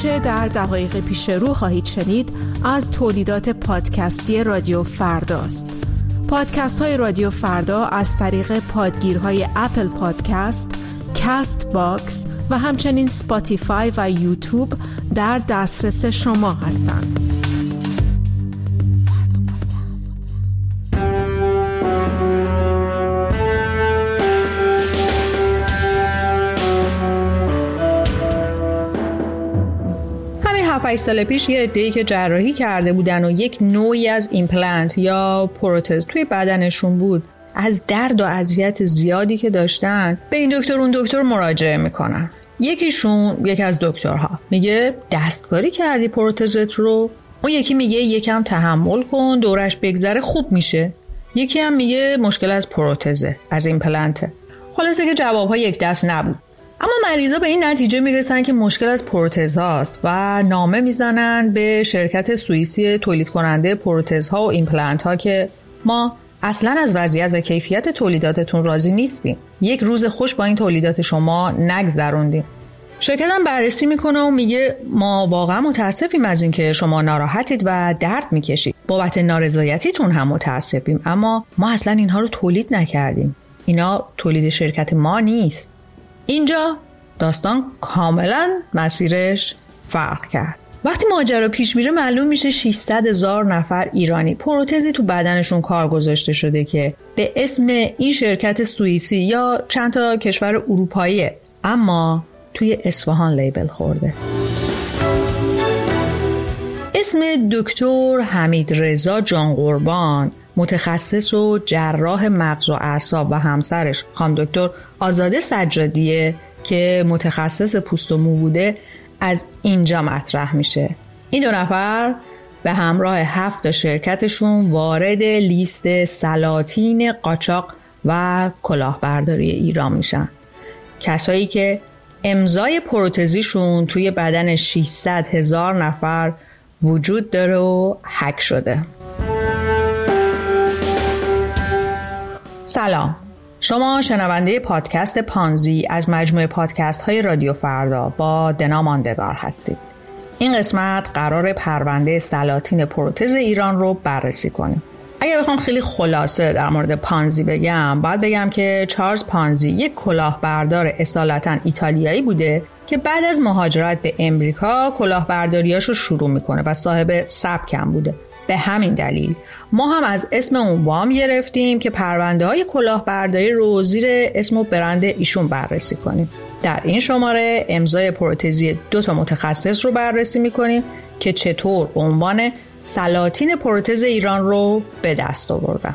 آنچه در دقایق پیش رو خواهید شنید از تولیدات پادکستی رادیو فرداست. پادکست های رادیو فردا از طریق پادگیرهای اپل پادکست، کست باکس و همچنین سپاتیفای و یوتیوب در دسترس شما هستند. همین 7-8 سال پیش یه عده‌ای که جراحی کرده بودن و یک نوعی از ایمپلنت یا پروتز توی بدنشون بود، از درد و اذیت زیادی که داشتن به این دکتر اون دکتر مراجعه میکنن. یکی از دکترها میگه دستکاری کردی پروتزت رو، اون یکی میگه یکم تحمل کن دورش بگذره خوب میشه، یکی هم میگه مشکل از پروتزه، از ایمپلنته. خلاصه که جوابها یک دست نبود. اما مریضا به این نتیجه میرسن که مشکل از پروتزهاست و نامه میزنن به شرکت سوئیسی تولید کننده پروتزها و ایمپلنت ها که ما اصلا از وضعیت و کیفیت تولیداتتون راضی نیستیم. یک روز خوش با این تولیدات شما نگذروندیم. شرکت هم بررسی میکنه و میگه ما واقعا متاسفیم از این که شما ناراحتید و درد میکشید. بابت نارضایتیتون هم متاسفیم، اما ما اصلا اینها رو تولید نکردیم. اینا تولید شرکت ما نیست. اینجا داستان کاملا مسیرش فرق کرد. وقتی ماجرا پیش میره معلوم میشه 600,000 نفر ایرانی پروتزی تو بدنشون کار گذاشته شده که به اسم این شرکت سوئیسی یا چند تا کشور اروپاییه، اما توی اصفهان لیبل خورده. اسم دکتر حمیدرضا جانقربان، متخصص و جراح مغز و اعصاب، و همسرش خانم دکتر آزاده سجادیه که متخصص پوست و مو بوده، از اینجا مطرح میشه. این 2 نفر به همراه 7 شرکتشون وارد لیست سلاطین قاچاق و کلاهبرداری ایران میشن. کسایی که امضای پروتزیشون توی بدن 600,000 نفر وجود داره و هک شده. سلام، شما شنونده پادکست پانزی از مجموعه پادکست های رادیو فردا با دنا ماندگار هستید. این قسمت قرار پرونده سلاطین پروتز ایران رو بررسی کنیم. اگر بخوام خیلی خلاصه در مورد پانزی بگم، باید بگم که چارلز پانزی یک کلاهبردار اصالتاً ایتالیایی بوده که بعد از مهاجرت به امریکا کلاهبرداریاشو شروع میکنه و صاحب سبک هم بوده. به همین دلیل ما هم از اسم اون وام گرفتیم که پرونده های کلاهبرداری رو زیر اسم و برند ایشون بررسی کنیم. در این شماره امضای پروتزی 2 متخصص رو بررسی میکنیم که چطور عنوان سلاطین پروتز ایران رو به دست آوردن.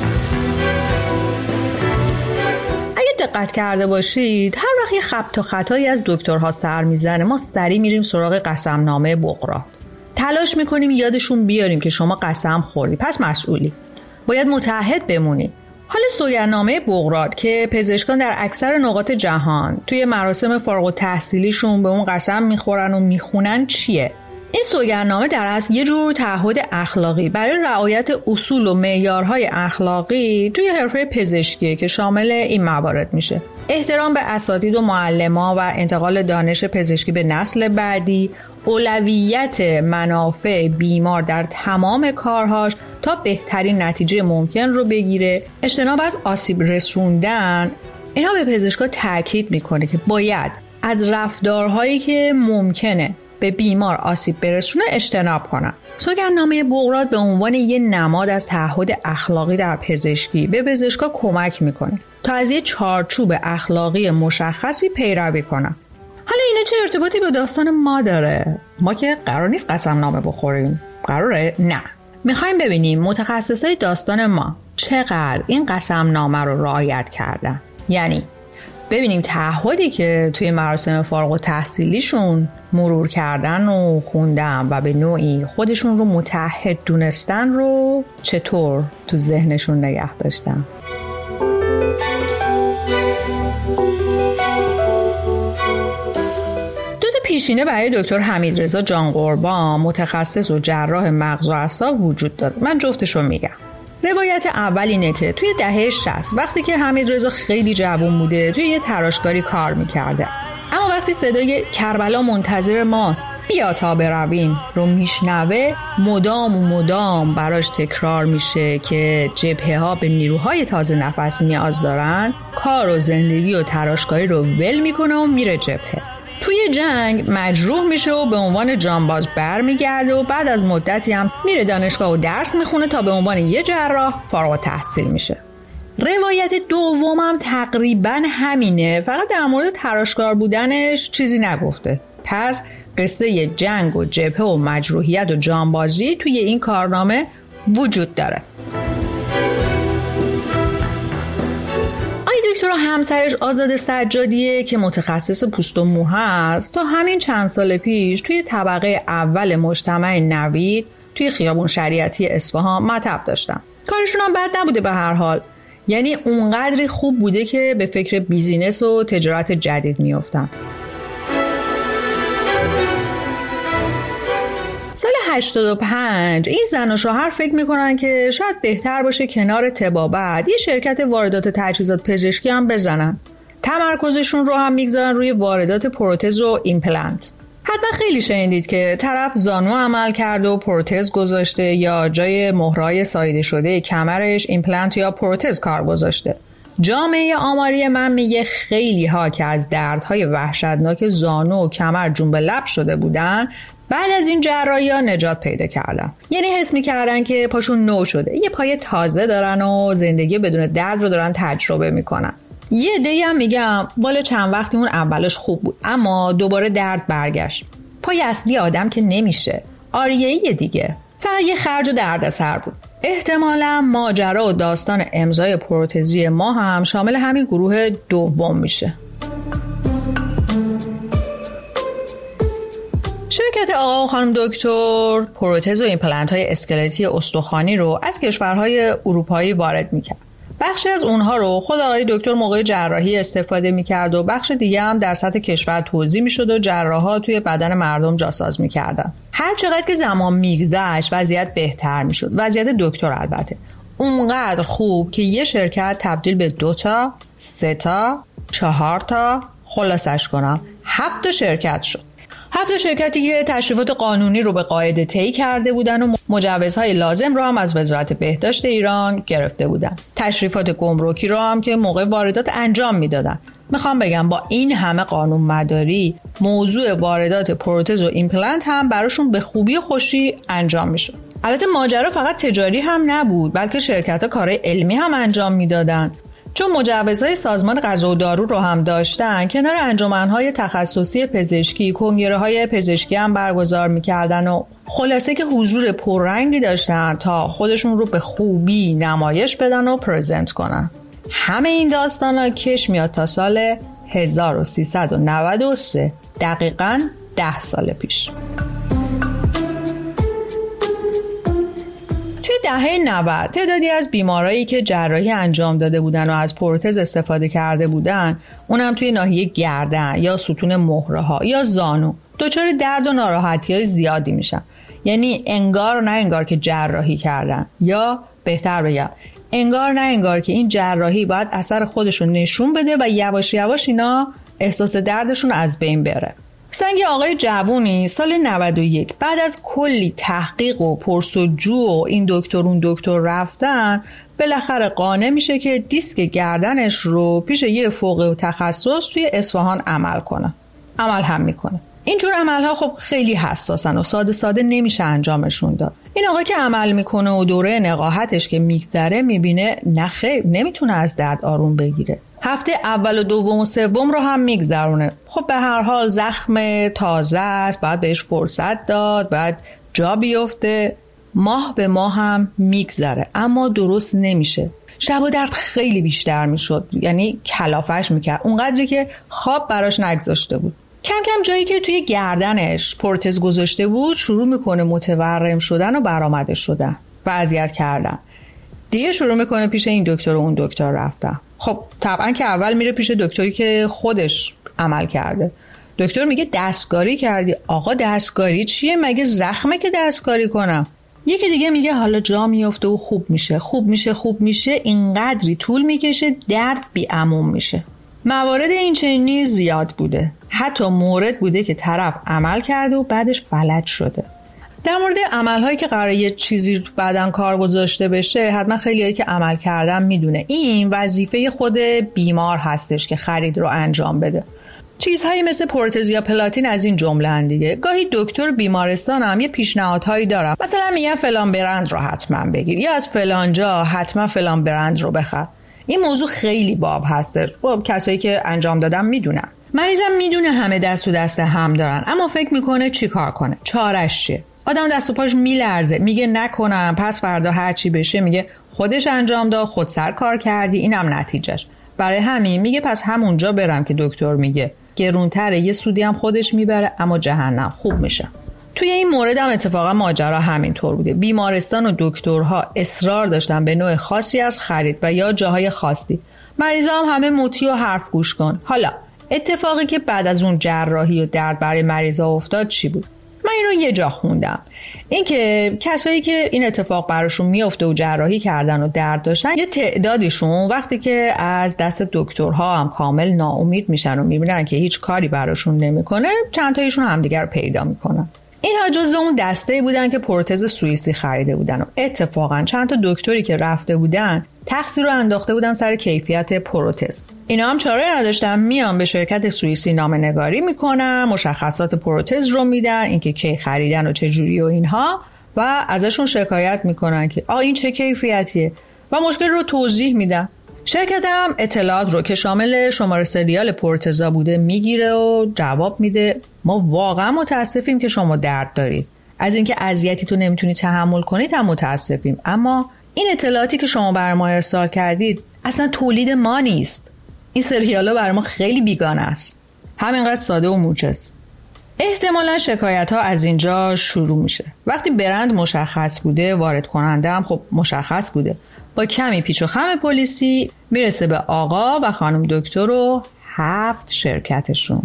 اگه دقت کرده باشید هر وقت یه خبط و خطایی از دکترها سر میزنه ما سریع میریم سراغ قسمنامه بقراط. تلاش میکنیم یادشون بیاریم که شما قسم خوردی پس مسئولی، باید متعهد بمونی. حالا سوگندنامه بقراط که پزشکان در اکثر نقاط جهان توی مراسم فارغ التحصیلیشون به اون قسم میخورن و میخونن چیه؟ این سوگندنامه در اصل یه جور تعهد اخلاقی برای رعایت اصول و معیارهای اخلاقی توی حرفه پزشکی که شامل این موارد میشه: احترام به اساتید و معلما و انتقال دانش پزشکی به نسل بعدی، اولویت منافع بیمار در تمام کارهاش تا بهترین نتیجه ممکن رو بگیره، اجتناب از آسیب رسوندن. اینا به پزشکا تاکید میکنه که باید از رفتارهایی که ممکنه به بیمار آسیب برسونه اجتناب کنن. سوگندنامه بقراط به عنوان یه نماد از تعهد اخلاقی در پزشکی به پزشکا کمک میکنه تا از یه چارچوب اخلاقی مشخصی پیروی کنن. حالا اینا چه ارتباطی با داستان ما داره؟ ما که قرار نیست قسمنامه بخوریم. قراره؟ نه. میخوایم ببینیم متخصصای داستان ما چقدر این قسمنامه رو رعایت کردن. یعنی ببینیم تعهدی که توی مراسم فارغ التحصیلیشون مرور کردن و خوندن و به نوعی خودشون رو متعهد دونستن رو چطور تو ذهنشون نگه داشتن. پیشینه برای دکتر حمیدرضا جانقربان، متخصص و جراح مغز و اعصاب وجود داره. من جفتش رو میگم. روایت اول اینه که توی دهه 60 وقتی که حمیدرضا خیلی جوان بوده توی یه تراشکاری کار میکرده. اما وقتی صدای کربلا منتظر ماست بیا تا برویم رو میشنوه، مدام براش تکرار میشه که جبهه ها به نیروهای تازه نفس نیاز دارن، کار و زندگی و تراشکاری رو ول میکنه و میره جبهه. توی جنگ مجروح میشه و به عنوان جانباز برمیگرده و بعد از مدتی هم میره دانشگاه و درس میخونه تا به عنوان یه جراح فارغ التحصیل میشه. روایت دومم تقریبا همینه، فقط در مورد تراشکار بودنش چیزی نگفته. پس قصه جنگ و جبهه و مجروحیت و جانبازی توی این کارنامه وجود داره. دکتر همسرش آزاده سجادیه که متخصص پوست و مو هست تا همین چند سال پیش توی طبقه اول مجتمع نوید توی خیابون شریعتی اصفهان مطب داشتن. کارشون هم بد نبوده به هر حال، یعنی اونقدری خوب بوده که به فکر بیزینس و تجارت جدید میافتن. سال 85 این زن و شوهر فکر میکنن که شاید بهتر باشه کنار طبابت یه شرکت واردات تجهیزات پزشکی هم بزنن. تمرکزشون رو هم میگذارن روی واردات پروتز و ایمپلنت. حتما خیلی شنیدید که طرف زانو عمل کرده و پروتز گذاشته یا جای مهرهای ساییده شده کمرش ایمپلنت یا پروتز کار گذاشته. جامعه آماری من میگه خیلی ها که از دردهای وحشتناک زانو و کمر جنب لب شده بودن بعد از این جراحی‌ها نجات پیدا کردن. یعنی حس می‌کردن که پاشون نو شده، یه پای تازه دارن و زندگی بدون درد رو دارن تجربه میکنن. یه عده‌ای هم میگم والا چند وقتی اون اولش خوب بود اما دوباره درد برگشت. پای اصلی آدم که نمیشه، آریه‌ای دیگه. فقط یه خرج و دردسر بود. احتمالاً ماجرا و داستان امضای پروتزی ما هم شامل همین گروه دوم میشه. شرکت آقا و خانم دکتر پروتز و ایمپلنت های اسکلتی استخوانی رو از کشورهای اروپایی وارد میکرد. بخشی از اونها رو خود آقای دکتر موقع جراحی استفاده میکرد و بخش دیگه هم در سطح کشور توزیع میشد و جراحا توی بدن مردم جاساز میکردن. هر چقدر که زمان میگذشت وضعیت بهتر میشد. وضعیت دکتر البته اونقدر خوب که یه شرکت تبدیل به 2 تا، 3 تا، 4 تا، خلاصش کنم 7 تا شرکت شد. 7 شرکتی که تشریفات قانونی رو به قاعده طی کرده بودن و مجوزهای لازم رو هم از وزارت بهداشت ایران گرفته بودن. تشریفات گمرکی رو هم که موقع واردات انجام میدادن. میخوام بگم با این همه قانون مداری موضوع واردات پروتز و ایمپلنت هم براشون به خوبی و خوشی انجام میشد. البته ماجرا فقط تجاری هم نبود، بلکه شرکت‌ها کارهای علمی هم انجام میدادن. چون مجوزهای سازمان غذا و دارو رو هم داشتن، کنار انجمنهای تخصصی پزشکی کنگره‌های پزشکی هم برگزار می‌کردن و خلاصه که حضور پررنگی داشتن تا خودشون رو به خوبی نمایش بدن و پرزنت کنن. همه این داستانا کش میاد تا سال 1393، دقیقاً 10 سال پیش. دهه 90 تعدادی از بیمارایی که جراحی انجام داده بودن و از پروتز استفاده کرده بودن، اونم توی ناحیه گردن یا ستون مهره‌ها یا زانو دچار درد و ناراحتی‌های زیادی میشن. یعنی انگار نه انگار که جراحی کردن، یا بهتر بگم انگار نه انگار که این جراحی باید اثر خودشون نشون بده و یواش یواش اینا احساس دردشون از بین بره. سنگ آقای جوونی سال 91 بعد از کلی تحقیق و پرس‌وجو و این دکتر اون دکتر رفتن بالاخره قانع میشه که دیسک گردنش رو پیش یه فوق تخصص توی اصفهان عمل کنه. عمل هم میکنه. اینجور عملها خب خیلی حساسن و ساده ساده نمیشه انجامشون داد. این آقا که عمل میکنه و دوره نقاهتش که میگذره میبینه نه خیر نمیتونه از درد آروم بگیره. هفته اول و دوم و سوم رو هم میگذرونه. خب به هر حال زخم تازه است، باید بهش فرصت داد، باید جا بیفته. ماه به ماه هم میگذره اما درست نمیشه. شب و درد خیلی بیشتر میشد، یعنی کلافش میکرد اونقدری که خواب براش نگذاشته بود. کم کم جایی که توی گردنش پروتز گذاشته بود شروع میکنه متورم شدن و برآمده شدن و اذیت کردن. دیگه شروع میکنه پیش این دکتر و اون دکتر رفتن. خب طبعا که اول میره پیش دکتری که خودش عمل کرده. دکتر میگه دستکاری کردی. آقا دستکاری چیه؟ مگه زخمه که دستکاری کنم؟ یکی دیگه میگه حالا جا میفته و خوب میشه اینقدری طول میکشه درد بی‌عموم میشه. موارد این چنینی زیاد بوده. حتی مورد بوده که طرف عمل کرده و بعدش فلج شده. در مورد عملهایی که قراره یه چیزی بعداً کار گذاشته بشه، حتما خیلیایی که عمل کردن میدونه این وظیفه خود بیمار هستش که خرید رو انجام بده. چیزهایی مثل پروتز یا پلاتین از این جمله ان دیگه. گاهی دکتر بیمارستان هم یه پیشنهادهایی دارن، مثلا میگن فلان برند رو حتما بگیر یا از فلان جا حتما فلان برند رو بخر. این موضوع خیلی باب هستش. کسایی که انجام دادن میدونن. مریضم میدونه همه دست و دست هم دارن، اما فکر میکنه چی کار کنه، چارش چیه. آدم دست و پاش میلرزه، میگه نکنم، پس فردا هر چی بشه میگه خودش انجام داد، خود سر کار کردی، اینم نتیجهش. برای همین میگه پس همونجا برم که دکتر میگه. گرونتره، یه سودی هم خودش میبره، اما جهنم خوب میشه. توی این مورد هم اتفاقا ماجرا همینطور بوده. بیمارستان و دکترها اصرار داشتن به نوع خاصی از خرید و یا جاهای خاصی. مریضا هم همه مطیع و حرف گوش کن. حالا اتفاقی که بعد از اون جراحی و درد برای مریضا افتاد چی بود؟ من این رو یه جا خوندم. این که کسایی که این اتفاق براشون میفته و جراحی کردن و درد داشتن، یه تعدادشون وقتی که از دست دکترها هم کامل ناامید میشن و میبینن که هیچ کاری براشون نمیکنه، چند تایشون همدیگر رو پیدا میکنن. اینها جزو اون دسته بودن که پروتز سوئیسی خریده بودن و اتفاقا چند تا دکتری که رفته بودن تقصیر رو انداخته بودن سر کیفیت پروتز. اینا هم چاره نداشتن، میان به شرکت سوئیسی نامه‌نگاری میکنن، مشخصات پروتز رو میدن، اینکه کی خریدن و چه جوری و اینها، و ازشون شکایت میکنن که این چه کیفیتیه و مشکل رو توضیح میدن. شرکت هم اطلاعات رو که شامل شماره سریال پروتزا بوده میگیره و جواب میده ما واقعا متاسفیم که شما درد دارید، از اینکه اذیتی تو نمیتونید تحمل کنید هم متاسفیم، اما این اطلاعاتی که شما بر ما ارسال کردید اصلا تولید ما نیست. این سریالا بر ما خیلی بیگانه است. همینقدر ساده و موجز. احتمالا شکایت ها از اینجا شروع میشه. وقتی برند مشخص بوده، وارد کننده هم خب مشخص بوده، با کمی پیچ و خم پلیسی میرسه به آقا و خانم دکتر و 7 شرکتشون.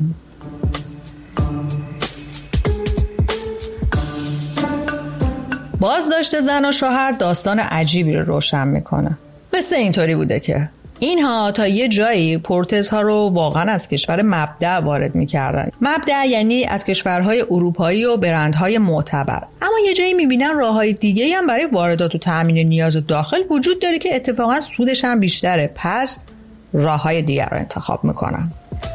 بازداشت زن و شوهر داستان عجیبی رو روشن میکنه. قصه اینطوری بوده که اینها تا یه جایی پروتزها رو واقعا از کشور مبدأ وارد میکردن. مبدأ یعنی از کشورهای اروپایی و برندهای معتبر. اما یه جایی میبینن راههای دیگه‌ای هم برای واردات و تامین نیاز داخل وجود داره که اتفاقا سودش هم بیشتره، پس راههای دیگر رو انتخاب میکنن.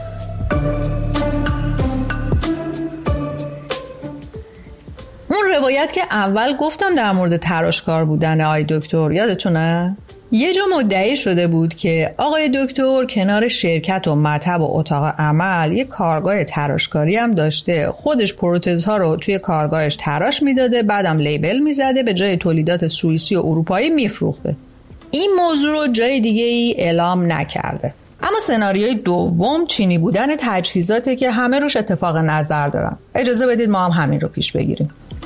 اون روایت که اول گفتم در مورد تراشکار بودن آقای دکتر یادتونه؟ یه جا مدعی شده بود که آقای دکتر کنار شرکت و مطب و اتاق عمل یه کارگاه تراشکاری هم داشته، خودش پروتزها رو توی کارگاهش تراش میداده، بعدم لیبل میزده، به جای تولیدات سوئیسی و اروپایی میفروخته. این موضوع رو جای دیگه ای اعلام نکرده. اما سناریوی دوم چینی بودن تجهیزاته که همه روش اتفاق نظر دارن. اجازه بدید ما هم همین رو پیش بگیریم.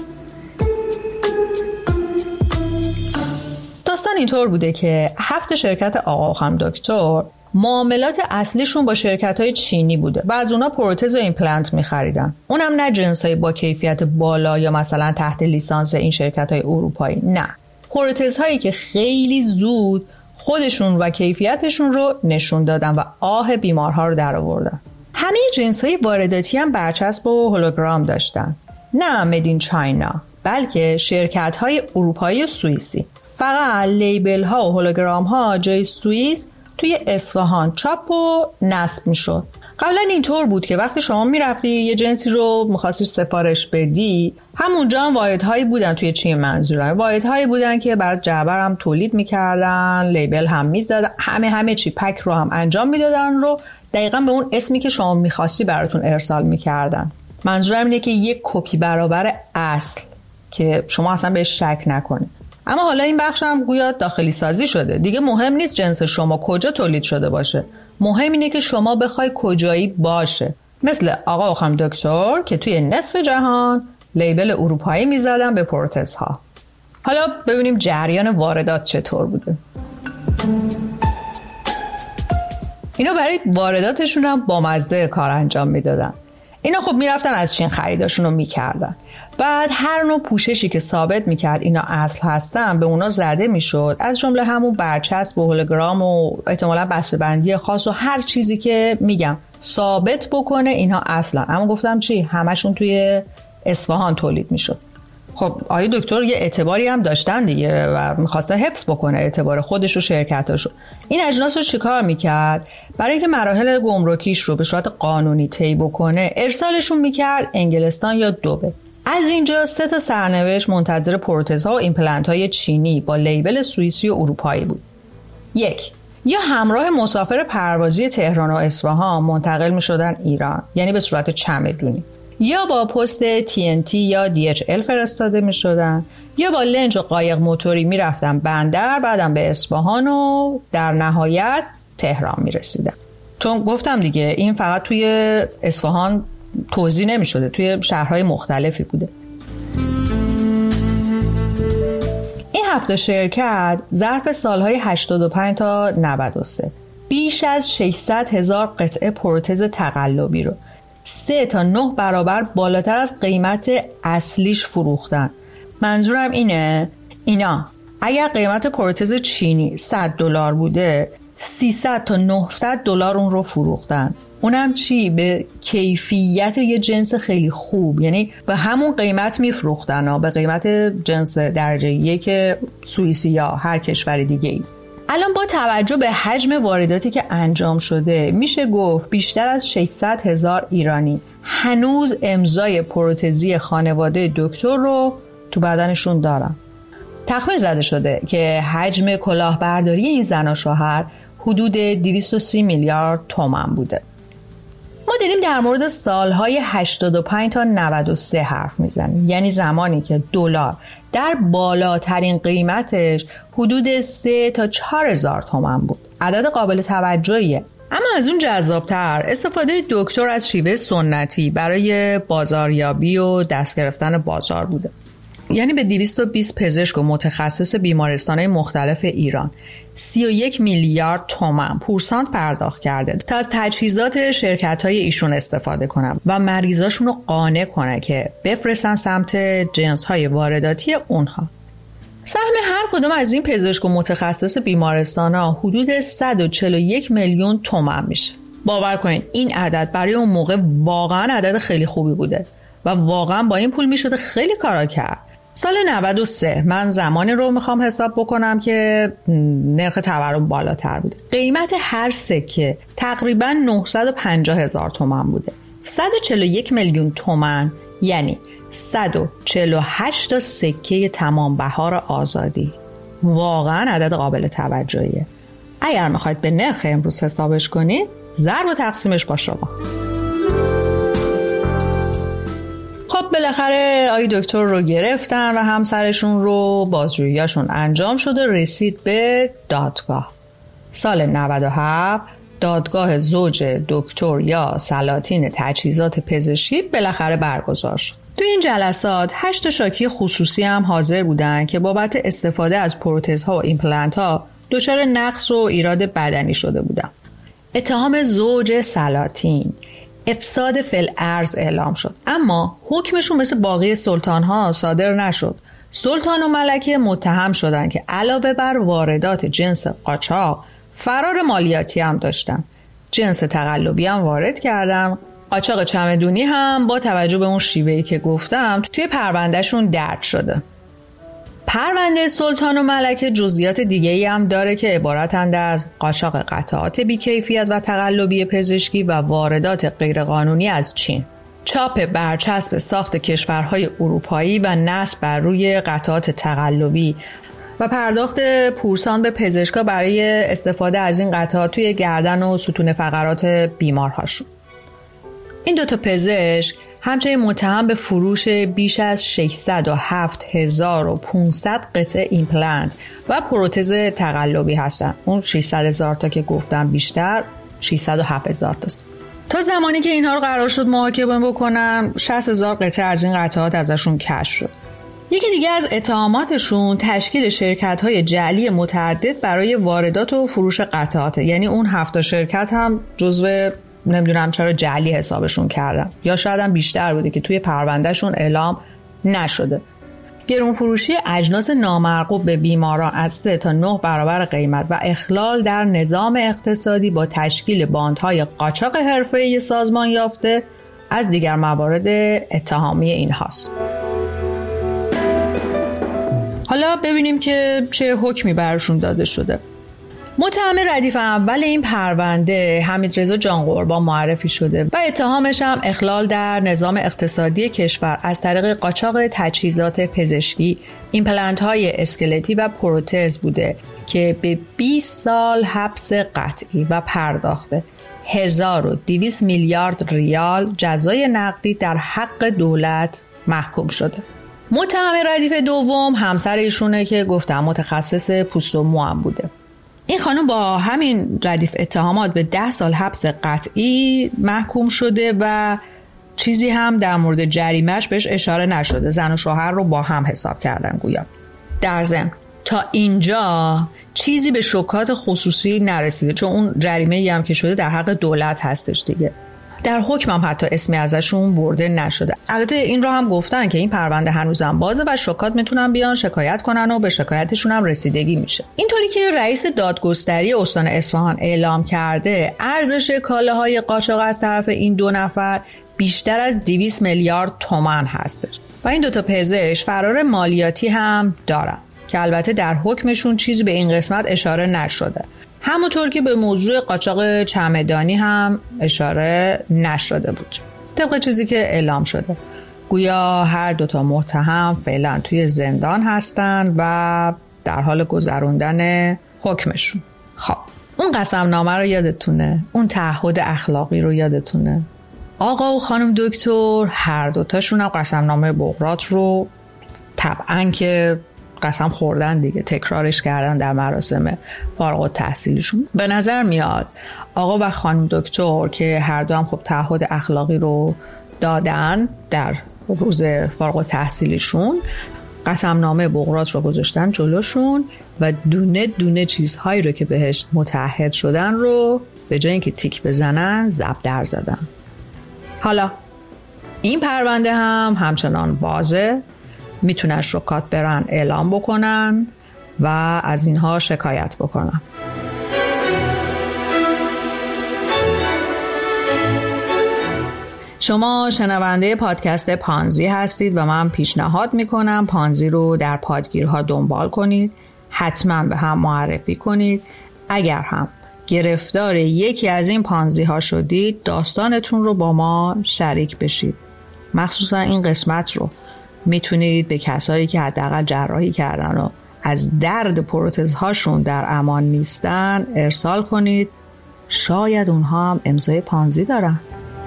داستان اینطور بوده که 7 شرکت آقا و خانم دکتر معاملات اصلیشون با شرکت‌های چینی بوده و از اونا پروتز و ایمپلنت می‌خریدن. اونم نه جنس‌های با کیفیت بالا یا مثلا تحت لیسانس این شرکت‌های اروپایی، نه. پروتزهایی که خیلی زود خودشون و کیفیتشون رو نشون دادن و آه بیمارها رو در آوردن. همه جنس‌های وارداتی هم برچسب و هولوگرام داشتن. نه مدین چاینا، بلکه شرکت‌های اروپایی و سوئیسی. فقط لیبل ها و هولوگرام ها جای سوئیس توی اصفهان چاپ و نصب میشد. قبلا اینطور بود که وقتی شما میرفتی یه جنسی رو می‌خواستی سفارش بدی، همونجا هم واحدهایی بودن توی چین، منظورم واحدهایی بودن که برای جعبر هم تولید میکردن، لیبل هم میزدن، همه چی پک رو هم انجام میدادن رو دقیقاً به اون اسمی که شما می‌خواستی براتون ارسال میکردن. منظورم اینه که یک کپی برابر اصل که شما اصلا بهش شک نکنید. اما حالا این بخش هم گویا داخلی سازی شده. دیگه مهم نیست جنس شما کجا تولید شده باشه، مهم اینه که شما بخوای کجایی باشه. مثل آقا و خانم دکتر که توی نصف جهان لیبل اروپایی میزدن به پروتزها. حالا ببینیم جریان واردات چطور بوده. اینا برای وارداتشون هم بامزه کار انجام میدادن. اینا خب میرفتن از چین خریداشون رو میکردن. بعد هر نوع پوششی که ثابت میکرد اینا اصل هستن به اونا زده میشد، از جمله همون برچسب و هولوگرام و احتمالاً بسته‌بندی خاص و هر چیزی که میگم ثابت بکنه اینها اصلا. اما گفتم چی؟ همشون توی اصفهان تولید میشد. خب آقای دکتر یه اعتباری هم داشتن دیگه و میخواستن حفظ بکنه اعتبار خودش و شرکتاشو. این اجناس رو چیکار میکرد؟ برای اینکه مراحل گمرکیش رو به صورت قانونی طی بکنه ارسالشون میکرد انگلستان یا دوبه. از اینجا 3 سرنوشت منتظر پروتزها و ایمپلنت‌های چینی با لیبل سوئیسی و اروپایی بود. 1. یا همراه مسافر پروازی تهران و اصفهان منتقل میشدن ایران، یعنی به صورت چمدونی، یا با پست TNT یا DHL فرستاده می شدن، یا با لنج و قایق موتوری می رفتن بندر، بعدم به اصفهان و در نهایت تهران می رسیدن. چون گفتم دیگه این فقط توی اصفهان توزیع نمی شده، توی شهرهای مختلفی بوده. این 7 شرکت ظرف سالهای 85 تا 93 بیش از 600,000 قطعه پروتز تقلبی رو 3 تا 9 برابر بالاتر از قیمت اصلیش فروختن. منظورم اینه اینا اگر قیمت پروتز چینی $100 بوده 300 تا 900 دلار اون رو فروختن. اونم چی؟ به کیفیت یه جنس خیلی خوب، یعنی به همون قیمت میفروختن، به قیمت جنس درجه 1 سوئیسی یا هر کشور دیگه ای. الان با توجه به حجم وارداتی که انجام شده میشه گفت بیشتر از 600,000 ایرانی هنوز امضای پروتزی خانواده دکتر رو تو بدنشون دارن. تخمین زده شده که حجم کلاهبرداری این زن و شوهر حدود 230 میلیارد تومان بوده. ما داریم در مورد سالهای 85 تا 93 حرف میزنیم، یعنی زمانی که دلار در بالاترین قیمتش حدود 3 تا 4,000 تومان بود. عدد قابل توجهیه. اما از اون جذابتر استفاده دکتر از شیوه سنتی برای بازاریابی و دست گرفتن بازار بوده. یعنی به 220 پزشک و متخصص بیمارستان‌های مختلف ایران 31 میلیارد تومان پورسانت پرداخت کرده تا از تجهیزات شرکت‌های ایشون استفاده کنن و مریضاشون رو قانع کنه که بفرستن سمت جنس‌های وارداتی اونها. سهم هر کدوم از این پزشک و متخصص بیمارستان‌ها حدود 141 میلیون تومان میشه. باور کنید این عدد برای اون موقع واقعا عدد خیلی خوبی بوده و واقعا با این پول میشده خیلی کارا کرد. سال 93 من زمانی رو میخوام حساب بکنم که نرخ تورم بالاتر بوده. قیمت هر سکه تقریبا 950,000 تومان بوده. 141 میلیون تومان یعنی 148 تا سکه تمام بهار آزادی. واقعا عدد قابل توجهیه. اگر میخواید به نرخ امروز حسابش کنید ضرب و تقسیمش با شما. خب بالاخره آقای دکتر رو گرفتن و همسرشون رو بازجوییاشون انجام شده، رسید به دادگاه. سال 97 دادگاه زوج دکتر یا سلاطین تجهیزات پزشکی بالاخره برگزار شد. تو این جلسات 8 شاکی خصوصی هم حاضر بودن که بابت استفاده از پروتزها و ایمپلنت‌ها دچار نقص و ایراد بدنی شده بودن. اتهام زوج سلاطین افساد فی‌الارض اعلام شد، اما حکمشون مثل باقی سلطان‌ها صادر نشد. سلطان و ملکه متهم شدند که علاوه بر واردات جنس قاچاق فرار مالیاتی هم داشتن. جنس تقلبی هم وارد کردن. قاچاق چمدونی هم با توجه به اون شیوهی که گفتم توی پروندهشون درج شده. پرونده سلطان و ملکه جزئیات دیگه‌ای هم داره که عبارتند از قاچاق قطعات بی‌کیفیت و تقلبی پزشکی و واردات غیرقانونی از چین، چاپ برچسب ساخت کشورهای اروپایی و نصب بر روی قطعات تقلبی و پرداخت پورسان به پزشکا برای استفاده از این قطعات توی گردن و ستون فقرات بیمارهاشون. این 2 پزشک همچنین متهم به فروش بیش از 607,500 قطعه ایمپلنت و پروتز تقلبی هستند. اون 600,000 تا که گفتم بیشتر، 607,000 تاست. تا زمانی که اینها رو قرار شد محاکمه بکنن 60,000 قطعه از این قطعات ازشون کشف شد. یکی دیگه از اتهاماتشون تشکیل شرکت‌های جعلی متعدد برای واردات و فروش قطعات، یعنی اون 7 شرکت هم جزو نمیدونم چرا جعلی حسابشون کردن، یا شاید هم بیشتر بوده که توی پروندهشون اعلام نشده. گرون فروشی اجناس نامرغوب به بیماران از 3 تا 9 برابر قیمت و اخلال در نظام اقتصادی با تشکیل باندهای قاچاق حرفه‌ای سازمان یافته از دیگر موارد اتهامی اینهاست. حالا ببینیم که چه حکمی برشون داده شده. متهم ردیف اول این پرونده حمیدرضا جان قربان معرفی شده و اتهامش هم اخلال در نظام اقتصادی کشور از طریق قاچاق تجهیزات پزشکی، ایمپلنت‌های اسکلتی و پروتز بوده که به 20 سال حبس قطعی و پرداخت 1200 میلیارد ریال جزای نقدی در حق دولت محکوم شده. متهم ردیف دوم همسر ایشونه که گفتم متخصص پوست و مو هم بوده. این خانم با همین ردیف اتهامات به 10 سال حبس قطعی محکوم شده و چیزی هم در مورد جریمهش بهش اشاره نشده. زن و شوهر رو با هم حساب کردن گویا. در ضمن تا اینجا چیزی به شکات خصوصی نرسیده، چون اون جریمه‌ای هم که شده در حق دولت هستش دیگه. در حکم هم حتی اسمی ازشون برده نشده. البته این رو هم گفتن که این پرونده هنوزم بازه و شکات میتونن بیان شکایت کنن و به شکایتشون هم رسیدگی میشه. اینطوری که رئیس دادگستری استان اصفهان اعلام کرده ارزش کالاهای قاچاق از طرف این 2 نفر بیشتر از 200 میلیارد تومان هستش و این 2 تا پزشک فرار مالیاتی هم دارن که البته در حکمشون چیزی به این قسمت اشاره نشده. همونطور که به موضوع قاچاق چمدانی هم اشاره نشده بود. طبق چیزی که اعلام شده گویا هر 2 تا متهم فعلا توی زندان هستن و در حال گذروندن حکمشون. خب اون قسمنامه رو یادتونه؟ اون تعهد اخلاقی رو یادتونه؟ آقا و خانم دکتر هر 2 تاشون هم قسمنامه بقراط رو طبعاً که قسم خوردن دیگه، تکرارش کردن در مراسم فارغ التحصیلیشون. به نظر میاد آقا و خانم دکتر که هر دو هم خب تعهد اخلاقی رو دادن در روز فارغ التحصیلیشون، قسمنامه بقراط رو گذاشتن جلوشون و دونه دونه چیزهایی رو که بهش متعهد شدن رو به جای اینکه تیک بزنن ضرب در زدن. حالا این پرونده هم همچنان بازه، میتونن شکات برن اعلام بکنن و از اینها شکایت بکنن. شما شنونده پادکست پانزی هستید و من پیشنهاد میکنم پانزی رو در پادگیرها دنبال کنید، حتما به هم معرفی کنید. اگر هم گرفتار یکی از این پانزی ها شدید داستانتون رو با ما شریک بشید. مخصوصا این قسمت رو میتونید به کسایی که حداقل جراحی کردن و از درد پروتزهاشون در امان نیستن ارسال کنید. شاید اونها هم امضای پانزی دارن.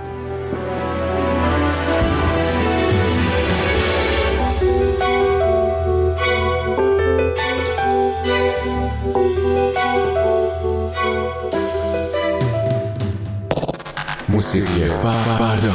موسیقی فردا.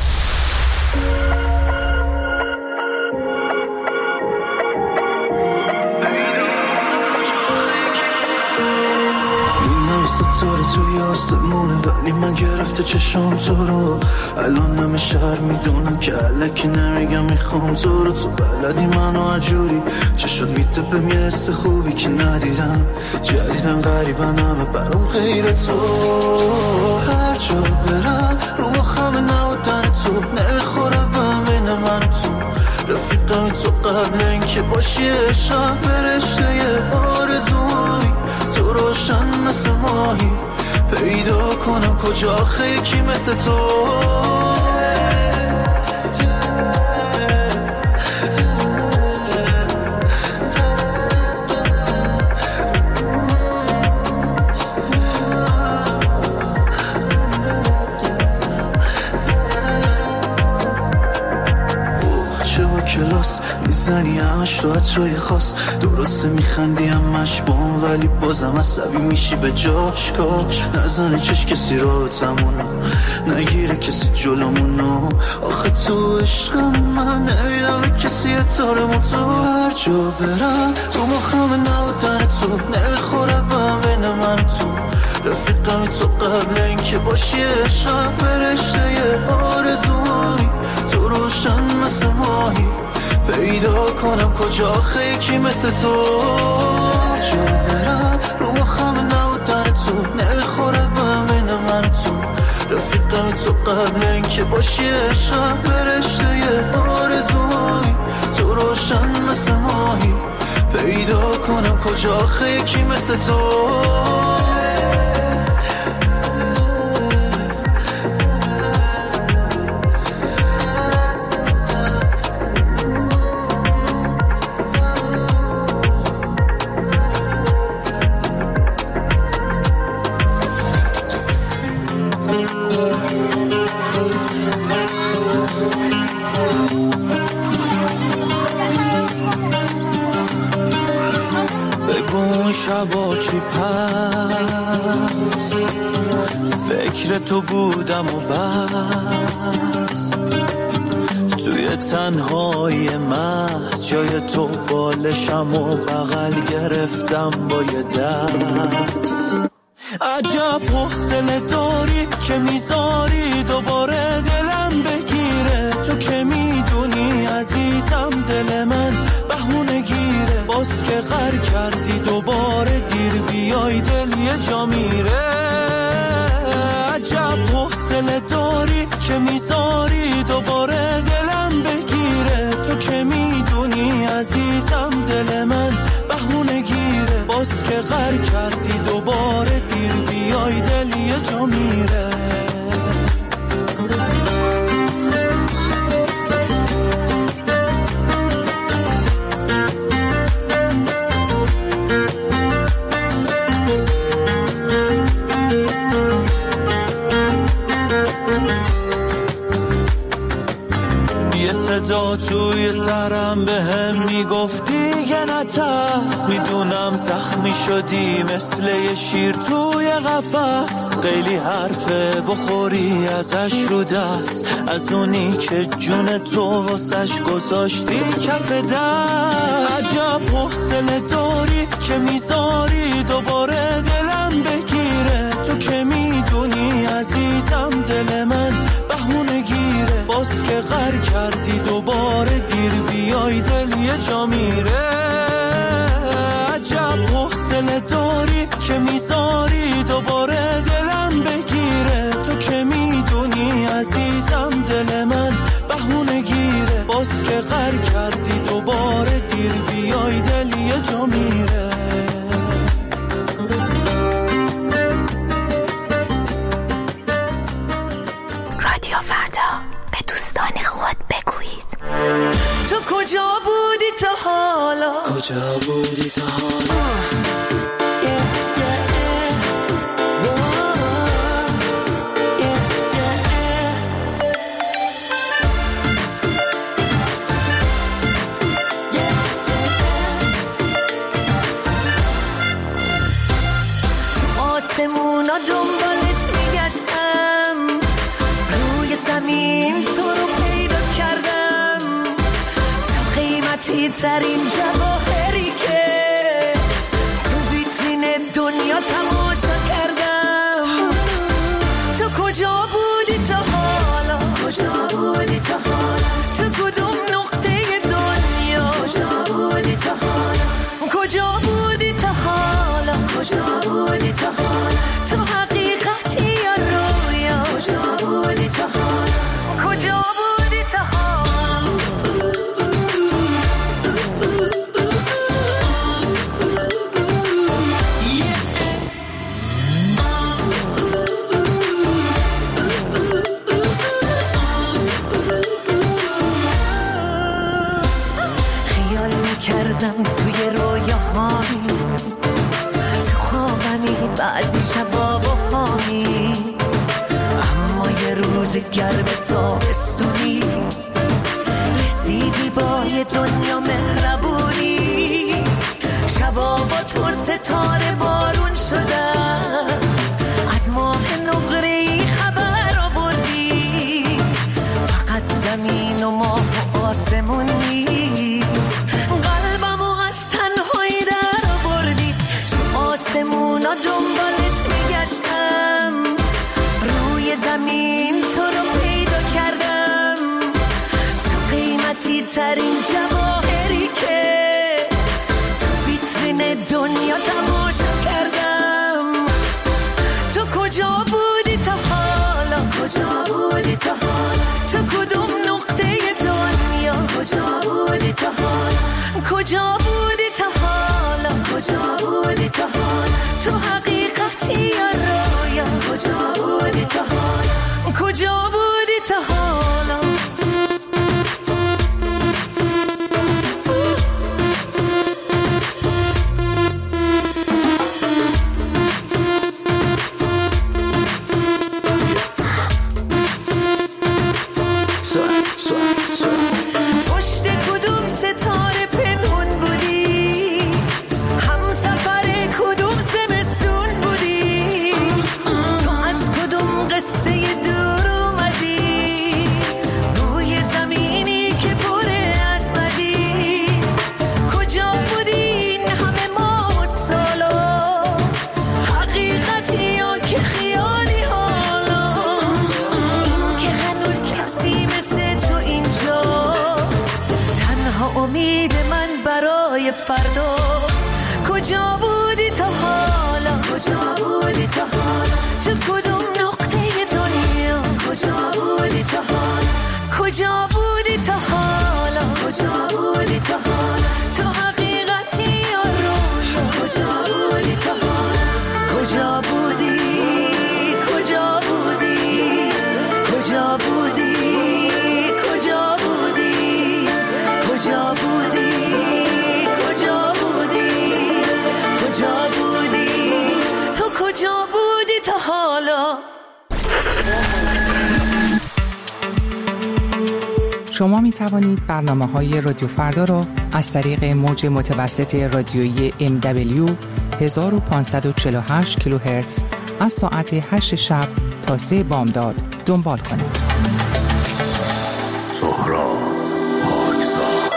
ستاره توی آسمونه ولی من گرفته چشم تو رو. الان همه شهر میدونم که الکی نمیگم میخوام تو رو. تو بلدی منو عجوری چه شد میده یه حس خوبی که ندیدم. جدیدن غریبن همه برام غیر تو. هر جا برم رو مخم نبودن تو نمیخوره بین من تو. رفیقم تو قبل اینکه باشی عشقم فرشته آرزوی تو روشن مثل ماهی پیدا کنم کجا خیکی مثل تو. کلاس میزنی همش تو عطرهای خاص درسته میخندی همش بام ولی بازم عصبی میشی به جاش. کاش نزنه چش کسی رو تمونو نگیره کسی جلومونو. آخه تو عشقم من نمیدم کسی اتارمون تو. هر جا برم رو مخم نبودن تو نمیخوره بهم بین من تو. رفیقم تو قبل اینکه که باشی عشقم، فرشته آرزوهایی، تو روشن مثل ماهی، پیدا کنم کجا خیکی مثل تو. جا برم رو مخم نبودن تو، نمیخوره بمین من تو، رفیقم تو قبل اینکه باشی عشقم، فرشته آرزوهایی، تو روشن مثل ماهی، پیدا کنم کجا خیکی مثل تو. شبا چی پس فکر تو بودم و بس، توی تنهای محض جای تو بالشم و بغل گرفتم با یه دست. عجب حوصله داری که میذاری دوباره دلم بگیره، تو که میدونی عزیزم دل من بهونه گیره، باز که غر کردی دوباره دیر بیای دل یه جا میره. عجب حوصله داری که میذاری دوباره دلم بگیره، تو که میدونی عزیزم دل من بهونه گیره، باز که غر کردی دوباره دیر بیای دل یه جا میره. صدا توی سرم به هم میگفتی یه نترس، میدونم زخمی شدی مثل یه شیر توی قفس، خیلی حرفه بخوری ازش رو دست، از اونی که جون تو واسش گذاشتی کف دست. عجب حوصله داری که میذاری دوباره دلم بگیره، تو که میدونی عزیزم دل من بهونه گیره، باز که غر کردی دوباره دیر بیای دل یه جا میره. عجب حوصله داری که میذاری دوباره دلم بگیره، تو که میدونی عزیزم دل من بهونه گیره، باز که غر کردی دوباره دیر بیای دل یه جا میره. رادیو فردا به دوستان خود بگویید تو کجا بودی تا حالا، کجا بودی تا حالا، تو آسمونا دنبالت میگشتم، روی زمین تو رو پیدا کردم، تو قیمتی ترین جواهری که تو ویترین دنیا تماشا کردم. تو کجا بودی تا حالا، کجا بودی تا حالا، تو کدوم نقطه دنیا، کجا بودی تا حالا، کجا بودی تا حالا، کجا بودی تا حالا، تو حقیقتی یا رویا، کجا بودی تا حالا، کجا بودی تا حالا. خیال میکردم توی رویاهایی، تو خوابمی بعضی شبا بخوانی، اما یه روز گرم تابستونی رسیدی با یه دنیا مهربونی، شبا با تو ستاره بارون شدن، از ماه نقره‌ای خبر آوردی، فقط زمین و ماه و آسمون نیست، قلبمو از تنهایی در آوردی. تو آسمونا دنبالت میگشتم، دنیا تماشا کردم. تو کجا بودی تا حالا؟ کجا بودی تا حالا؟ تو کدوم نقطه دنیا؟ کجا بودی تا حالا؟ کجا بودی تا حالا؟ کجا بودی تا حالا؟ تو حقیقتی یا رویا؟ کجا بودی تا حالا؟ کجا بودی تا حالا؟ پشت کدوم ستاره پنهون بودی؟ همسفر کدوم زمستون بودی؟ تو از کدوم قصه دور اومدی؟ روی زمینی که پر از بدی. کجا بودی این همه ماه و سالا؟ حقیقتی یا که خیالی حالا؟ این که هنوز کسی مثل تو اینجاست، تنها امید من برای فرداست. کجا بودی تا حالا؟ کجا بودی تا حالا؟ تو کدوم نقطه دنیا؟ کجا بودی تا حالا؟ کجا بودی تا حالا؟ کجا بودی تا حالا؟ تو حقیقتی یا رویا؟ کجا بودی تا حالا؟ کجا بودی؟ کجا بودی؟ کجا بودی؟ کجا بودی؟ کجا بودی؟ کجا بودی؟ کجا بودی؟ تو کجا بودی تا حالا؟ شما می توانید برنامه‌های رادیو فردا را از طریق موج متوسط رادیویی MW 1548 کیلوهرتز از ساعت 8 شب تا 3 بامداد دنبال کنید. سهراب پاکزاد.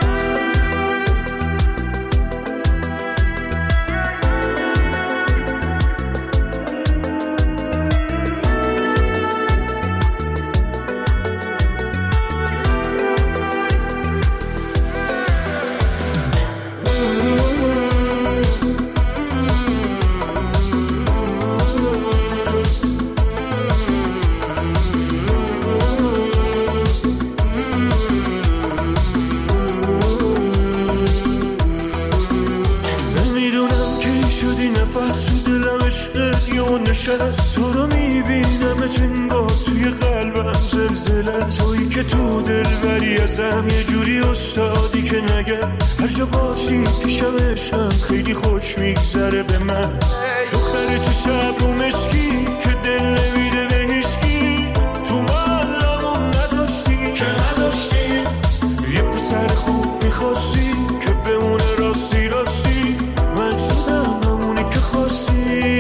تو رو میبینم انگار توی قلبم زلزله، تویی که تو دلبری ازم یه جوری استادی که نگم هر جا باشی پیشم عشقم خیلی خوش میگذره به من. دختر تو شب رو مشکی که دل نمیده به هیچکی، تو معلمون نداشتی که نداشتی یه پسر خوب میخواستی که بمونه راستی راستی، من شدم همونی که خواستی.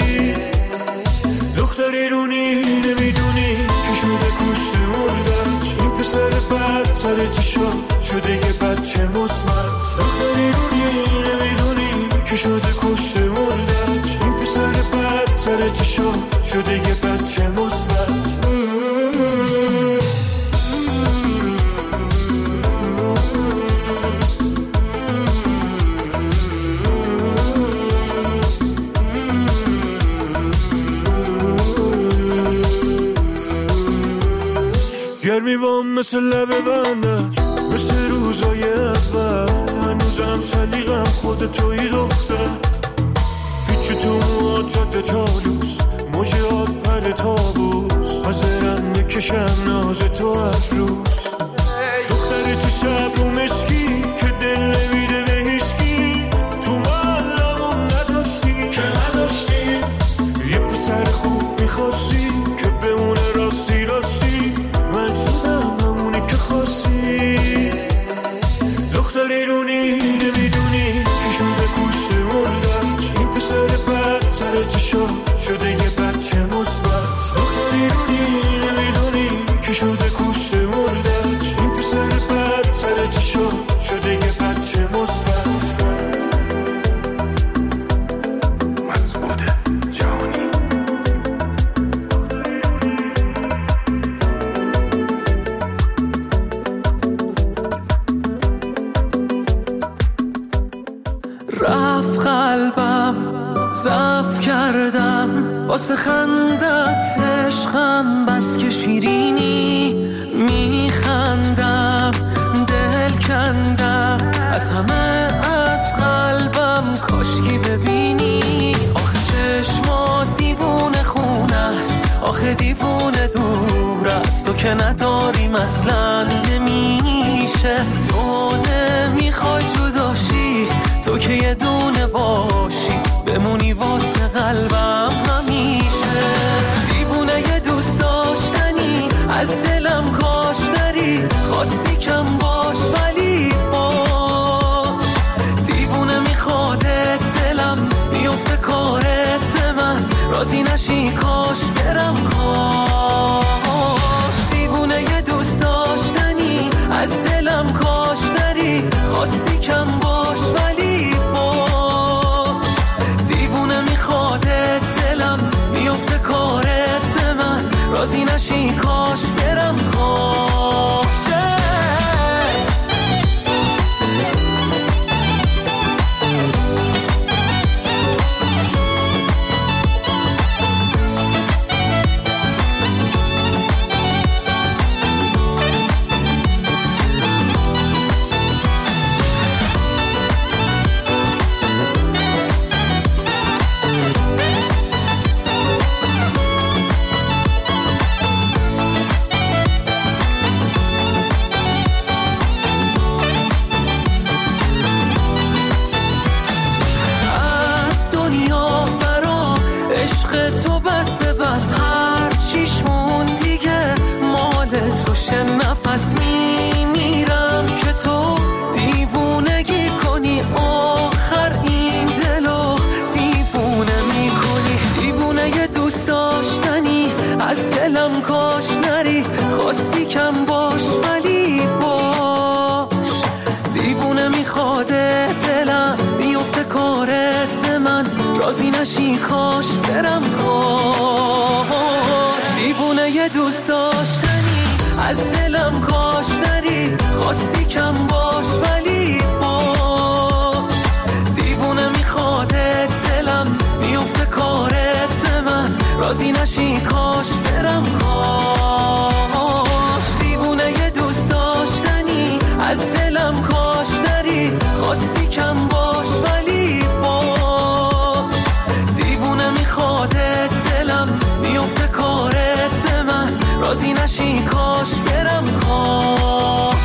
دختری رونی نمیدونی که شده کشته مردت، این پسر بد سر چشا شده یه بچه مصمت. دختری رونی نمیدونی که شده کشته مردت، این پسر بد سر چشا شده یه بچه مصمت. گرمی وام مثل لب بندت، مثل روزای اول هنوزم سلیقم خود توی دختر. پیچ تو مواد جاده چالوس، موجات پر تابوس، حاضرم بکشم ناز تو از روز. دختر تو شب رو مشکی که دل نمیده به هیچکی، تو معلمون نداشتی که نداشتی یه پسر خوب میخواستی که بمونه راستی راستی، من شدم همونی که خواستی. دختری رونی نمیدونی که شده کشته مرد، ضعف کردم واسه خندت عشقم بس که شیرینی میخندم دل کندم از همه از قلبم کاشکی ببینی آخه چشمات دیوونه خونه است آخه دیوونه دور است تو که نداریم اصلا نمیشه تو نمیخوای جداشی تو که یه دونه باشی بمونی واسه قلبم همیشه دیوونه یه دوست داشتنی از دلم کاش نری خواستی کم باش ولی باش دیوونه میخوادت دلم میفته کارت به من راضی نشی کاش برم کاش دیوونه یه دوست داشتنی از دلم کاش نری خواستی کم باش ولی باش دیوونه میخوادت دلم میفته کارت به من راضی نشی کاش برم کاش نفس میمیرم که تو دیوونگی کنی آخر این دلو دیوونه میکنی دیوونه یه دوست داشتنی از دلم کاش نری خواستی کم باش ولی باش دیوونه میخواده دلم میفته کارت به من راضی نشی کاش برم کاش دیوونه یه دوست داشتنی از دلم کاش نری خواستی کم باش ولی باش دیوونه میخوادت دلم میفته کارت به من راضی نشی کاش برم کاش دیوونه یه دوست داشتنی از دلم کاش نری خواستی کم باش ولی باش دیوونه میخوادت دلم میفته کارت به من راضی نشی کاش برم کاش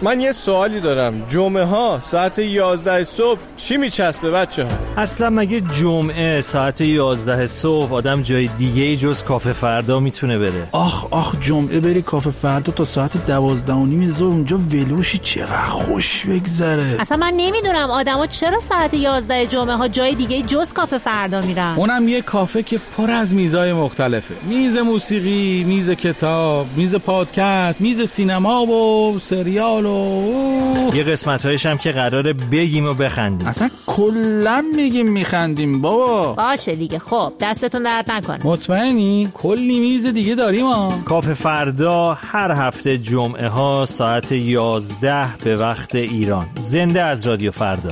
من یه سوالی دارم. جمعه ها ساعت 11 صبح چی میچسبه بچه ها؟ اصلا مگه جمعه ساعت 11 صبح آدم جای دیگه جز کافه فردا میتونه بره؟ آخ جمعه بری کافه فردا تا ساعت 12:30 ظهر اونجا ولوشی، چقدر خوش بگذره. اصلا من نمیدونم آدما چرا ساعت 11 جمعه ها جای دیگه جز کافه فردا میرن. اونم یه کافه که پر از میزای مختلفه. میز موسیقی، میز کتاب، میز پادکست، میز سینما و سریال و یه قسمت‌هایش هم که قراره بگیم و بخندیم. اصلا کلا میگیم میخندیم بابا. باشه دیگه، خب دستتون درد نکنه. مطمئنی؟ کلی میز دیگه داریم ها. کافه فردا هر هفته جمعه ها ساعت 11 به وقت ایران. زنده از رادیو فردا.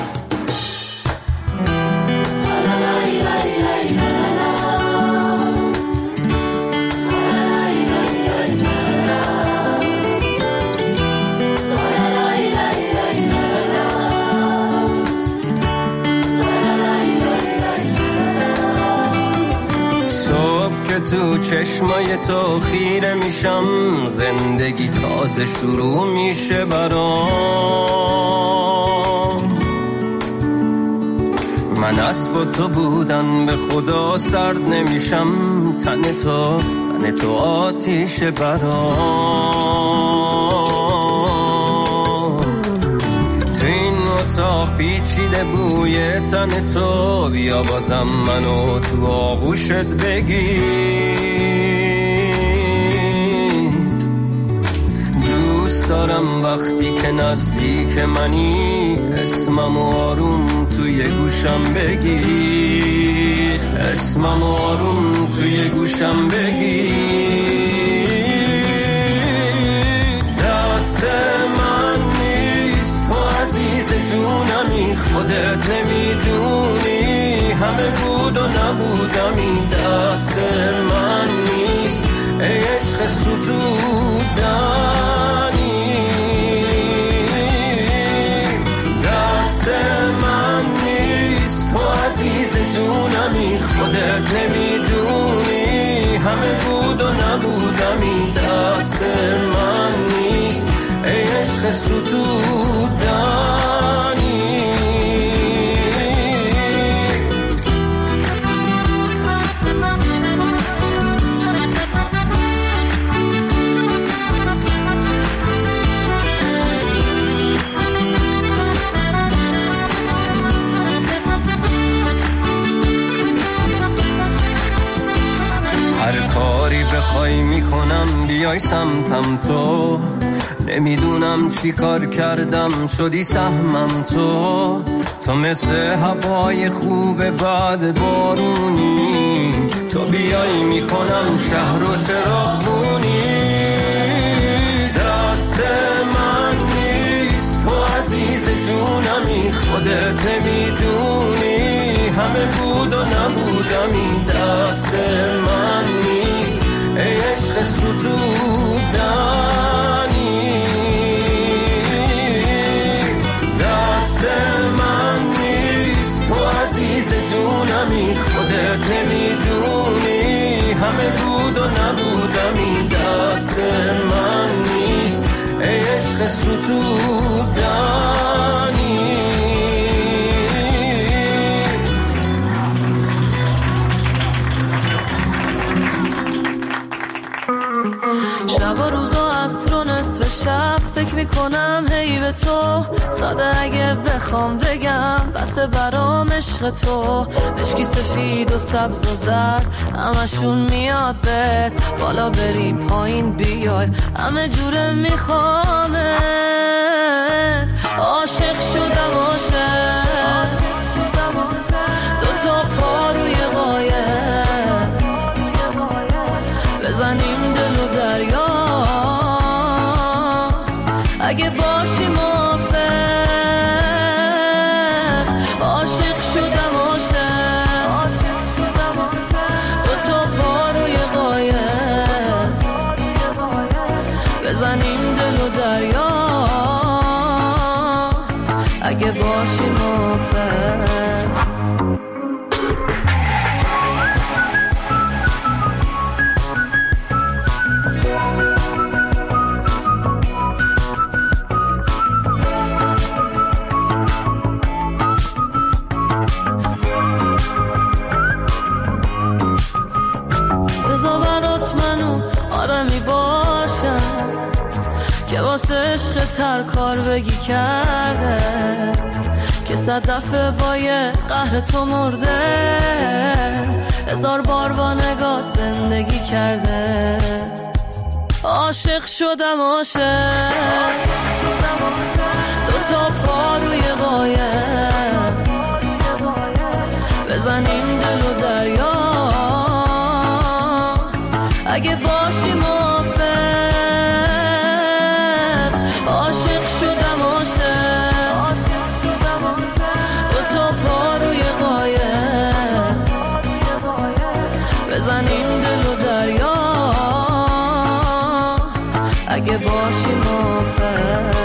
تو چشمای تو خیره میشم، زندگی تازه شروع میشه برام. من از با تو بودن به خدا سرد نمیشم، تن تو آتیش برام. تو این اتاق پیچیده بوی تن تو، بیا بازم منو تو آغوشت بگیر. دوست دارم وقتی که نزدیک منی، اسمم آروم توی گوشم بگیر، اسمم آروم توی گوشم بگیر. دست من نیست تو عزیز جونمی، خودت نمیدونی همه بود و نبودمی. دست من نیست ای عشق ستودنی، دست من نیست تو عزیز جونمی، خودت نمیدونی همه بود و نبودمی. دست من نیست ای عشق ستودنی. هر کاری بخوای میکنم بیای سمتم تو، نمیدونم چی کار کردم شدی سهمم تو مثل هوای خوب بعد بارونی، تو بیای میکنم شهر و چراغونی. دست من نیست تو عزیز جونمی، خودت نمیدونی همه بود و نبودمی. دست من نیست ای عشق ستودنی، دست من نیست تو عزیز جونمی، خودت نمیدونی همه بود و نبودمی. دست من نیست ای عشق ستودنی. شب و روز و عصر و نصف شب فکر میکنم هی به تو، ساده اگه بخوام بگم بسه برام عشق تو. مشکی سفید و سبز و زرد همشون میاد بهت، بالا بری پایین بیای همه جوره میخوامت. عاشق شدم عاشق، دوتا پا روی قایق، بزنیم دل و دریا اگه باشی موافق. عاشق شدم عاشق، دوتا پا روی قایق، بزنیم دل و دریا اگه باشی موافق. که واسه عشق تر کار بگی کرده، که 100 دفعه با یه قهر تو مرده، 1000 بار با نگاه زندگی کرده. عاشق شدم عاشق، 2 تا پا روی قایق، بزنیم دل و دریا، اگه باشی موافق. عاشق شدم عاشق، 2 تا پا روی قایق، بزنیم دل و دریا، اگه باشی موافق.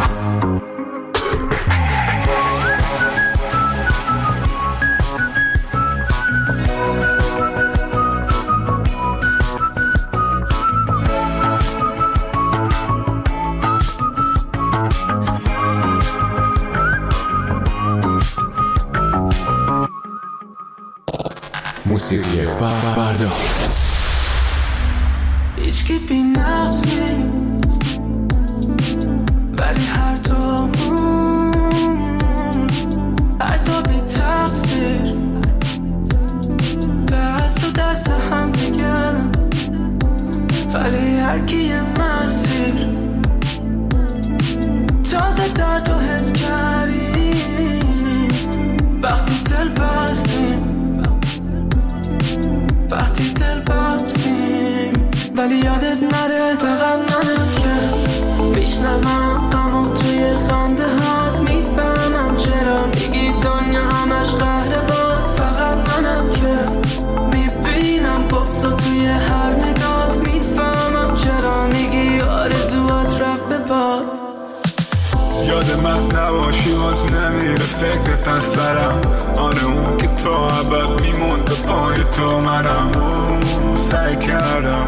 موسیقی فردا. هیچکی بی نقص نیست، ولی هر دومون حتی بی تقصیر، دست و دست هم دیگه، ولی هر کی یه مسیر. تازه درد و حس کردیم وقتی دل بستیم، وقتی دل بستیم. ولی یادت نره فقط منم که میشنوم، اما توی خنده هات میفهمم چرا میگی دنیا همش قهر باد. فقط منم که میبینم بغضا توی هر نگات، میفهمم چرا میگی آرزوات رفت به باد. یاد من نباشی باز نمیره فکرت از سرم، آره اون که تا ابد میموند پای تو منم. سعی کردم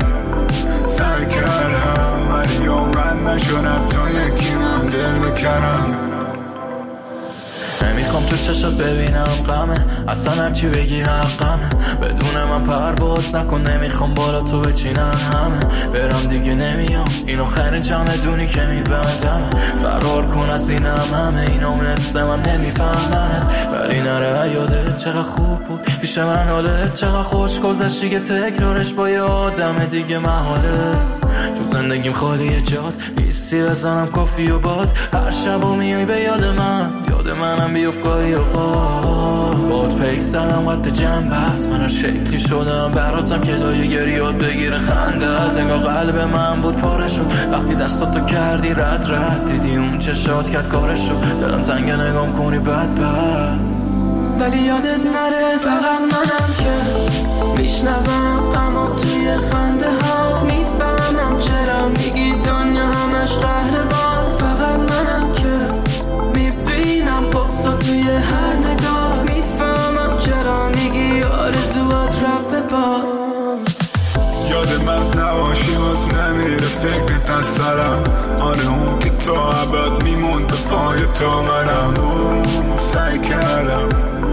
ولی عمرن نشدم تا یکی من دل بکنم. نمیخوام تو چشات ببینم غمه، اصلا هرچی بگی حقمه، بدون من پرواز نکن، نمیخوام بالا تو بچینن همه. برم دیگه نمیام، اینو خیرین چمدونی که میبندم، فرار کن از اینم همه اینا مثل من نمیفهمنت. ولی نره یادت چقدر خوب بود پیش من، حالت چقدر خوش گذشتی که تکرارش با یه آدم دیگه محاله. تو زندگیم خالیه جات نیستی، بزنم کافی و باد، هر شبو میای به یاد منم بیفت گاهی اوقات. باد پیک زدم قد جنبت، من هر شکلی شدم براتم که لایه گریات بگیره خندت. انگار قلب من بود پاره شد وقتی دستاتو کردی رد دیدی اون چشات کرد کارشو، دلم تنگه نگام کنی بد. ولی یادت نره فقط منم که میشنوم، اما توی خنده ها میفهمم چرا میگی دنیا همش قهر باد. فقط منم که میبینم بغضا توی هر نگاه، میفهمم چرا میگی آرزوات رفت به باد. یاد من نباشی باز نمیره فکرت از سرم، آره اون که تا ابد میموند پای تو منم. سعی کردم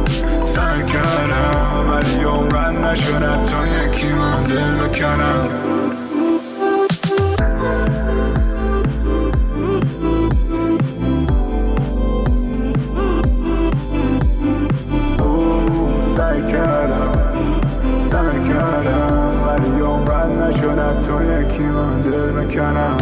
ولی عمرن نشدم تا یکی من دل بکنم. سعی کردم ولی عمرن نشدم تا یکی من دل بکنم.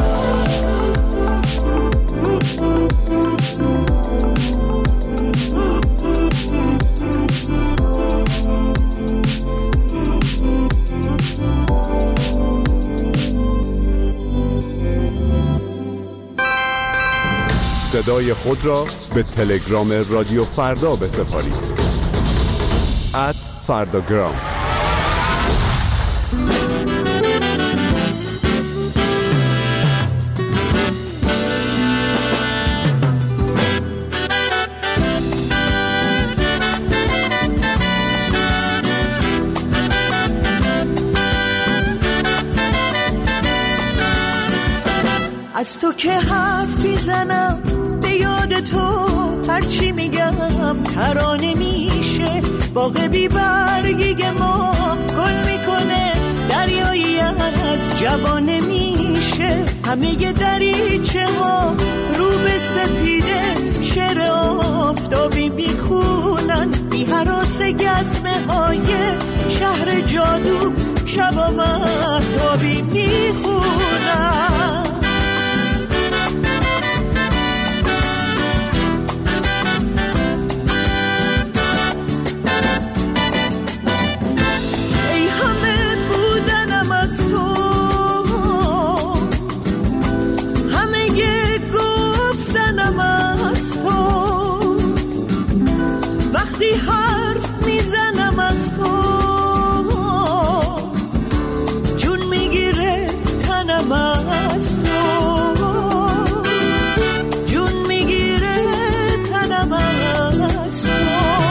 صدای خود را به تلگرام رادیو فردا بسپارید. @فرداگرام. از تو که حرف میزنم به یاد تو، هرچی میگم ترانه میشه. باغ بی برگی ما گل میکنه، دریایی از جوانه میشه. همه دریچه ها رو به سپیده شعر آفتابی میخونن، بی هراس گزمه های شهر جادو شبا مهتابی میخونن. ای همه بودنم از تو، همه گفتنم از تو، وقتی حرف میزنم از تو جون میگیره تنم از تو، جون میگیره تنم از تو،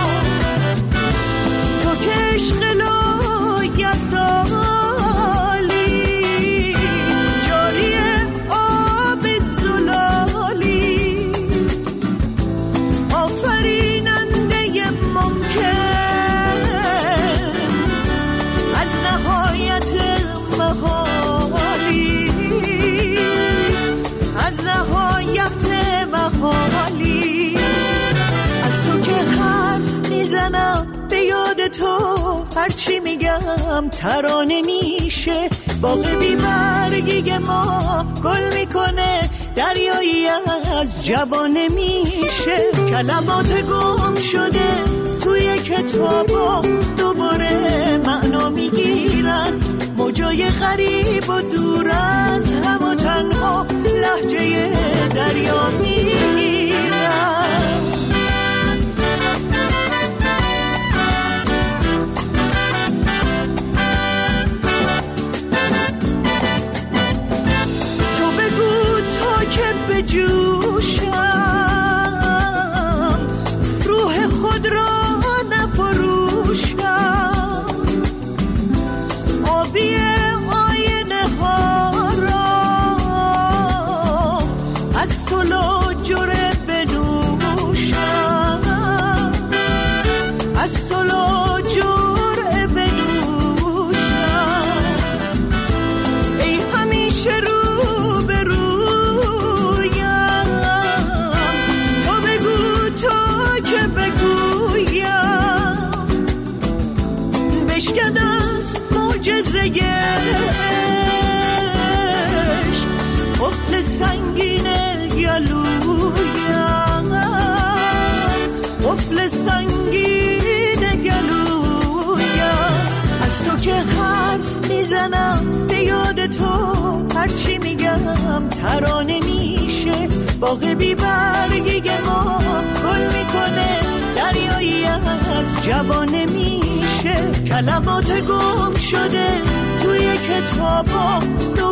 تو که عشق لایزالی جاری آب زلالی، آفریننده ممکن از نهایت محالی، از نهایت محالی، از تو که حرف میزنم به یاد تو، هرچی میگم ترانه میشه، باغ بی برگی ما گل میکنه، دریایی از جوانه میشه، کلمات گم شده توی کتابا دوباره معنا میگیرن، موجای غریب و دور از هم و تنها لهجه دریا میگیرن. تو بگو تا که بجوشم روح خود را نفروشم، آبی آینه ها را از تو لاجره بنوشم، از تو لاجره بنوشم، ای همیشه رو به رویم، تو بگو تا که بگویم، بشکن از معجزه عشق قفل سنگین گلویم، قفل سنگین گلویم، از تو که حرف میزنم به یاد تو، هرچی میگم ترانه میشه، باغ بی برگی ما گل میکنه، دریایی از جوانه میشه، کلمات گم شده توی کتابا